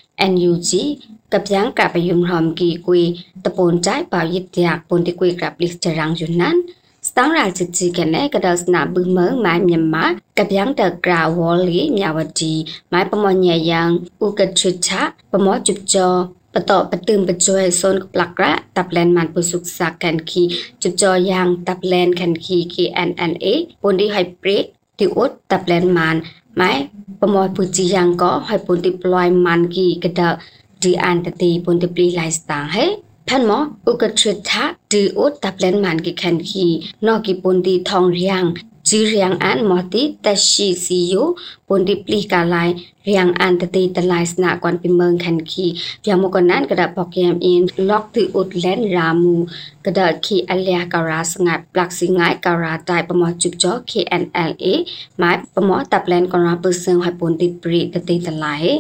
[SPEAKER 7] NUG ကပြကရာပယုံရမ်ကီကွေတပွန်တိုင်ပါယက်တက်ပွန်တီကွေကရာပလစ်ချရန်ယူနန်စတန်ရာချစ်ချီကနေကဒစနာဘူမမိုင်မြန်မာကပြန်းတကရာဝလီမြဝတီမိုင်ပမညယံဥကထချပမောချွတ်ချောปตอปตึมปจอยโซนปลักระตับแลนมันปุสุกสักกันคีจุจอยางตับแลนกันคี KNNA ปนที่ไฮบริดที่อุดตับแลนมันไม้ปมอยปุจิยังก็ไฮปนที่ปลอยมันคีกระดดีอันตตีปนที่ปลีไลสตางเฮพันหมออุกทริทะดีอุดตับแลนมันคีแคนคีนอกีปนที่ทองเรียงจีเรียงอันมอติแต่ชีซีโยปนที่ปลีกาไลเรียงอันตตีตไลสนากวนเป็นเมืองคันคีเพียงมกนั้นกระดาปอกแยมอินล็อกที่อุดแลนรามูกระดาคีอัลเลียการาสงัดปลักสิงายการาไตปมอจุบจ่อ KNLA หมายปมอตับแลนกราเปอร์เซนไฮปนติปรีตตีตไล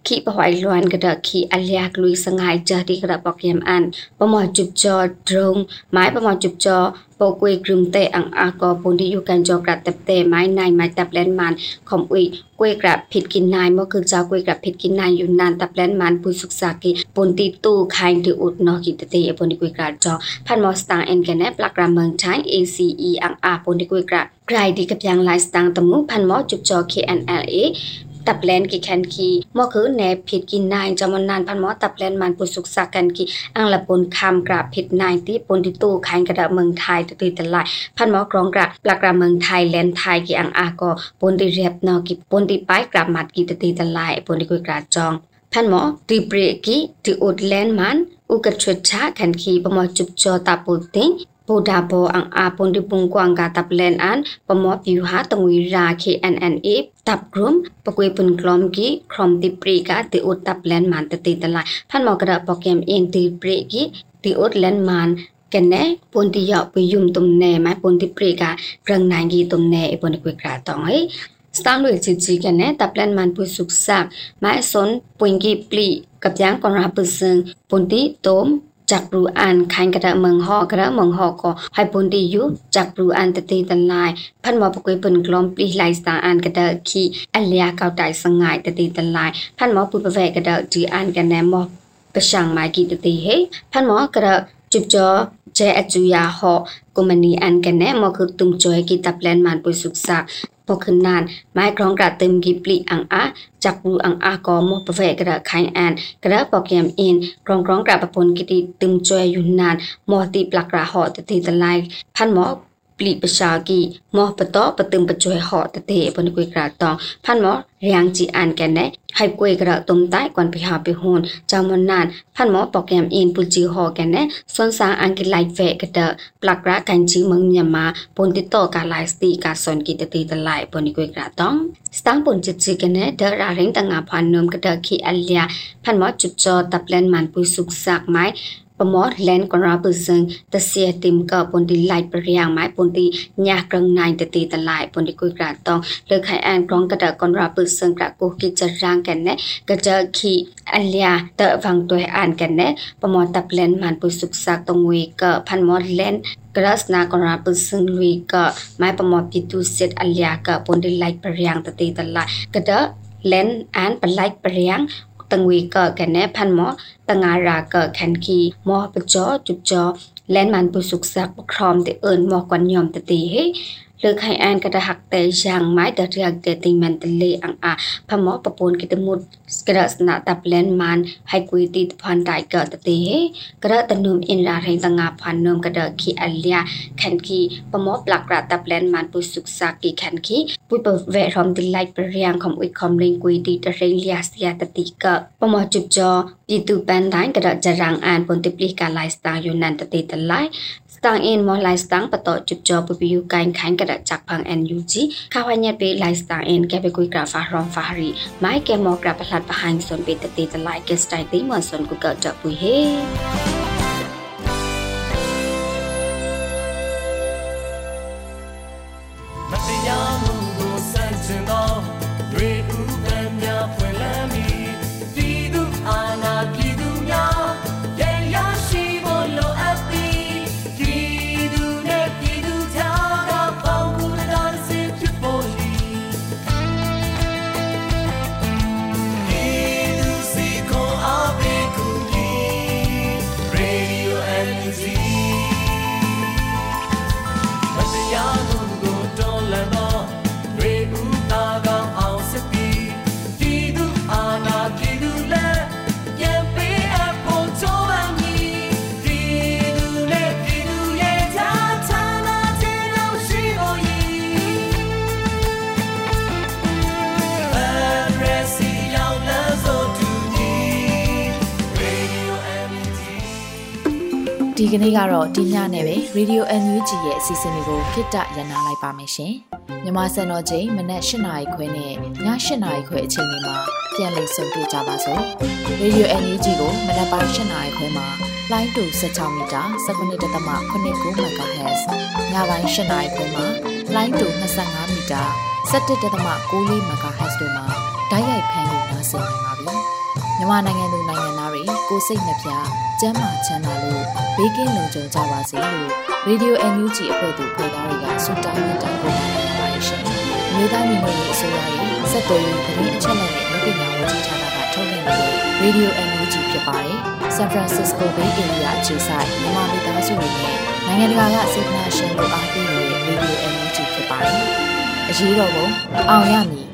[SPEAKER 7] ขี้ปะหอยล้วนกระดาขี้อัลยากลุยสงายเจอที่กระดาปอกยมอันปะหมอจุบจอดรงไม้ปะหมอจุบจอปกวยกรุมเตอังอากอปุนที่อยู่กันจอกระเตเตไม้ในไม้ตับแลนมันขอมอุยกวยกระผิดกินนายเมื่อคืนเจ้ากวยกระผิดกินนายอยู่นานตับแลนมันปุยสุกสากีปุนตีตู้คายถืออุดนอกิตเตอปุนที่กวยกระจอพันมอสตางเอ็นแกนแนปลักราเมืองใช้ ACE อังอาปุนที่กวยกระไกลดีกับยังไลสตางตมุพันมอจุบจอ KNLAตับแลนกีแคนคีมอคือแนบผิดกินนายจำนวนนานพันหมอตับแลนมันปุสุกสักกันกีอังละปนคำกระผิดนายที่ปนที่ตู้ขายกระดาเมืองไทยตีตลาดพันหมอกรองกระปลากระเมืองไทยแลนไทยกีอังอากอปนที่เรียบนอกีปนที่ป้ายกระมัดกีตีตลาดปนที่กุยกระจองพันหมอตีเบรกีที่อุดแลนมันอุกชุดชากันคีปมอจุบจอตาปูติงปูดาโบอังอาปนที่ปุงกวางกาตับแลนอันปมอผิวหาตงวิรา KNNA ตับกลุ่มปะกุยปุนกลอมกีครอมติปรีกาติอุดตับแลนมันตีตลาดพันหมอกระโปรแกรมเอ็นตีเบรกีติอุดแลนมันกันแน่ปนที่เหาะไปยุ่มตุ่มแน่ไม้ปนที่ปรีกากรังนายกีตุ่มแน่ปนที่กุยกระตองให้สตาร์ลุยจีกันแน่ตับแลนมันปุยสุกสักไม้สนปุยกีปลีกับยางกอนราปุซึงปนที่โตมจากรูอันขันกระเมืองหอกระเมืองหอกก็ให้ปนดีอยู่จากรูอันตีตันลายพันหมอปกุยปนกลมปลีไลสตาอันกระเดขี้อัลเลียเกาไตสงายตีตันลายพันหมอปุประเวกระเดจีอันกันแนมอประชังไม้กีตีเฮพันหมอกระจุบจอเจอจุยาหอกุมณีอันกันแนมอคือตุมจอยกีตับแลนมันปุยสุกสักพอขึ้นนานไม้กรองกระเติมกีปลีอังอาจากรูอังอากอมประเวกระขายอันกระโปรแกรมอินกรองกระประพลกิติตึมจอยอยู่นานมอตีปลักระหอตีตะไลพันหมอปลีประชากีมอปะตอปะตึมประจอยหอตะเตปนกุยกระตองพันหมอเรียงจีอันกันแนให้กุยกระตุมใต้กวนไปหาไปโหนจำมันนานพันหมอโปรแกรมอินปุจีหอกันแนส่วนสางอังกฤษไลเฟกระเดปลักระกันจีเมืองยามาปนติโตกาไลสตีกาสอนกิตตีตะไลปนกุยกระตองสตางปนจิจีกันแนเดราเริงตังอาพันนมกระเดขีอัลเลียพันหมอจุดจอตับแลนมันปุยสุกสักไม้ปมอแลนกราปุซึงตะเสียติมกับปนดีไลปริยังไม้ปนดีญากรังนายตีตะไลปนดีกุยกระตองเลือกให้อันกรองกระเดกราปุซึงกระกุกิจร่างกันแนกระเจอขีอัลเลียเตอฟังตัวอ่านกันแนปมอตับแลนมันปุสุกสักตรงวีกพันมอแลนกราสนากราปุซึงลุยกไม้ปมอปิตุเซตอัลเลียกปนดีไลปริยังตีตะไลกระเดแลนอันปไลปริยังตังวีเกะกันแนพันหมอตังอาราเกะแคนคีหมอปะจอจุบจอแลนมันปุสุกสักครอมเตเอิญหมอกวนยอมตะตีเฮเลือกให้อันกระหักเตช่างไม้ตะเรียกเตติมันตะเลอังอาพันหมอปะปนกิตมุดกระสนาตับแลนมันให้กุยตีพันไตเกะตะตีเฮกระตะนุมอินราเรงตังอาพันนมกระเดคีอัลเลียแคนคีปะหมอปลักกระตับแลนมันปุสุกสักกีแคนคีปุยเปเวรอมติไลปเรียงของอุยคอมเลงกุยตีตะเรงเลียเสียตะตีเกะปะหมอจุบจอปีตูแปนได้กระจะรังอันปนติปลีกาไลสตางอยู่นันตะตีตะไลสตางอินมอไลสตางปะต่อจุบจอปุยอยู่การขันกระจากพังแอนยูจีข้าวเนี่ยไปไลสตางอินแกไปกุยกราฟารอมฟารีไม้แกมอกราประหลัดประหันส่วนไปตะตีตะไลแกสไตตีเหมือนส่วนกุเกิดจากปุยเฮ
[SPEAKER 1] ဒီကနေ့ကတော့ဒီညနဲ့ပဲ Radio NUG ရဲ့အစီအစဉ်လေးကိုခਿੱတရနာလိုက်ပါမယ်ရှင်။မြန်မာစံတော်ချိန်မနက်၈နာရီခွဲနဲ့ည၈နာရီခွဲအချိန်တွေမှာပြန်လည်ဆုံတွေ့ကြပါစို့။ Radio NUG ကိုမနက်ပိုင်း၈နာရီခွဲမှာလိုင်းတူ16မီတာ19.89 MHz ညပိုင်း၈နာရီခွဲမှာလိုင်းတူ25မီတာ17.94 MHz တို့မှာဓာတ်ရိုက်ဖမ်းလို့နိုင်စေနိုင်ပါပြီ။မြန်မာနိုင်ငံသူနိုင်ငံသားတွေကိုစိတ်နှပြကျန်းမာချမ်းသာလို့ဘေးကင်းလုံခြုံကြပါစေလို့ Radio NUG အဖွဲ့သူဖွဲ့သားတွေကဆုတောင်းမြတ်တာပို့လာနေပါတယ်ရှင်။မြေသားညီမတွေအစိုးရရဲ့စက်တော်ရေးသတင်းအချက်အလက်နဲ့လူပညာဝန်ကြီးဌာနကထုတ်လွှင့်နေတဲ့ Radio NUG ဖြစ်ပါတယ်။ San Francisco Bay Area အခြေစိုက်မြန်မာမိသားစုတွေနဲ့နိုင်ငံတကာကစေတနာရှင်တို့အားပေးနေတဲ့ Radio NUG ဖြစ်ပါတယ်။အရေးတော်ပုံအောင်ရမည်